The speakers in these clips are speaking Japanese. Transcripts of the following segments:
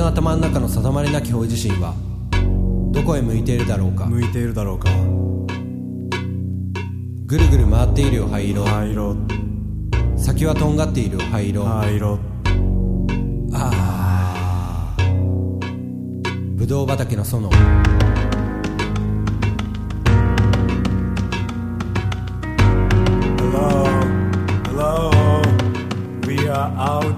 の頭の中の定まりなき方位自身はどこへ向いているだろうか。 向いているだろうか。 ぐるぐる回っているよ灰色。 灰色。 先はとんがっているよ灰色。 灰色。 ぶどう畑の園。 Hello, we are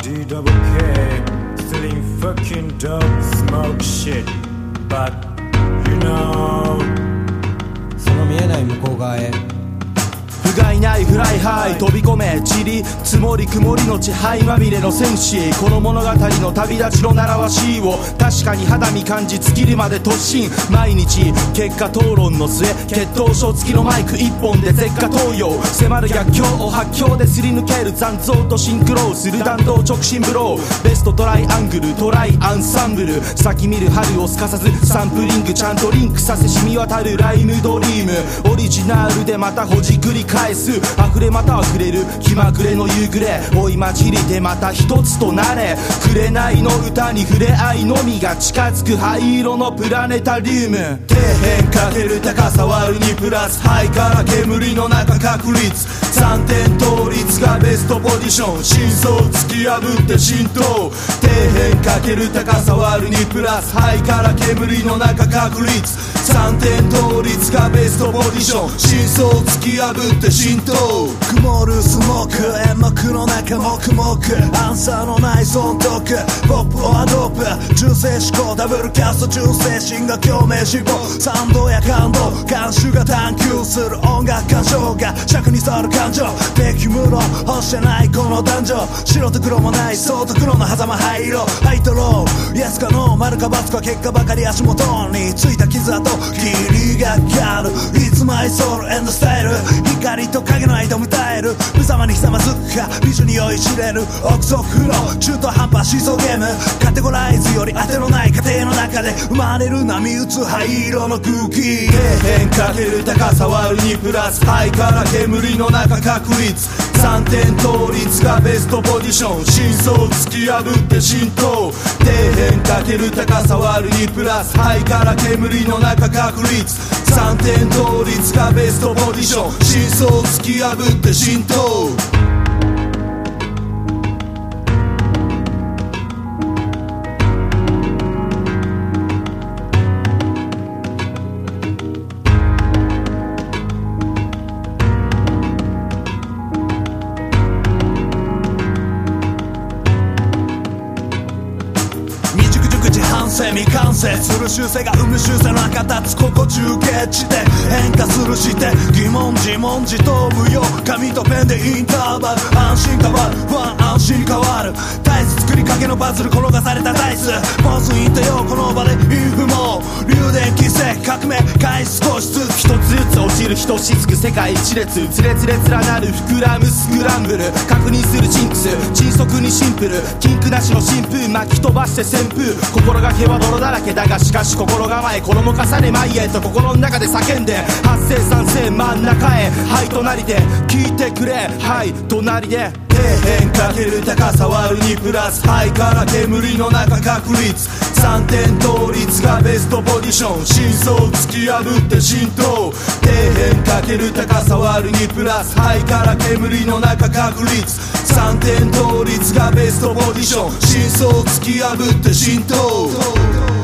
LDWK, stealing fucking dope, smoke shit, but you know その見えない向こう側へ不甲斐ないフライハイ飛び込め塵積もり曇りの地灰まみれの戦士この物語の旅立ちの習わしを確かに肌身感じ尽きるまで突進毎日結果討論の末血統書付きのマイク一本で絶果投与迫る逆境を発狂ですり抜ける残像とシンクロする弾道直進ブローベストトライアングルトライアンサンブル先見る春をすかさずサンプリングちゃんとリンクさせ染み渡るライムドリームオリジナルでまたほじくり返す溢れまた溢れる気まぐれの夕暮れ追い混じりでまた一つとなれ紅の歌に触れ合いのみが近づく灰色のプラネタリウム底辺かける高さ割る2プラス灰から煙の中確率3点倒立がベストポジション真相突き破って浸透底辺かける高さ割る2プラス灰から煙の中確率3点倒立がベストポジション真相突き破って浸透曇るスモーク煙幕の中黙々アンサーのない損得ポップオアドープ純正思考ダブルキャスト純正心が共鳴志望賛同や感動監修が探求する音楽鑑賞が尺に触る感情敵無論欲してないこの男女白と黒もないそうと黒の狭間灰色ハイとローイエスかノー丸か×か結果ばかり足元についた傷跡霧がかる It's my soul and style 光と影の間を迎える無様にひざまずくか美女に酔いしれる憶測フロー中途半端思想ゲームカテゴライズより当てのない過程の中で生まれる波打つ灰色の空気底辺かける高さ割る2プラス灰から煙の中確率3点倒立がベストポジション真相突き破って浸透底辺かける高さ割る2プラス灰から煙の中確率3点倒立がベストポジション真相突き破って浸透未完成する習性が生む習性の中立つここ中継地で変化するして疑問自問自答無用紙とペンでインターバル安心変わる不安安心変わるダイス作りかけのパズル転がされたダイスポスイントよこの場でインフモ流電規制革命開始少しずつ一つずつ落ちる人しつく世界一列つれつれ連なる膨らむスクランブル確認するジンクス迅速にシンプルキンクなしの新風巻き飛ばして旋風心がけは泥だらけだがしかし心構え衣重ね前へと心の中で叫んで発生賛成真ん中へはい隣で聞いてくれはい隣で底辺かける高さ割る2プラス灰から煙の中確率3点倒立がベストポジション真相突き破って浸透底辺かける高さ割る2プラス灰から煙の中確率3点倒立がベストポジション真相突き破って浸透